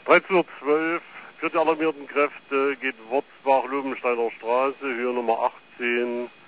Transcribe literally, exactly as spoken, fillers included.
dreizehn Uhr zwölf, für die alarmierten Kräfte geht Wurzbach-Löwensteiner Straße, Höhe Nummer achtzehn,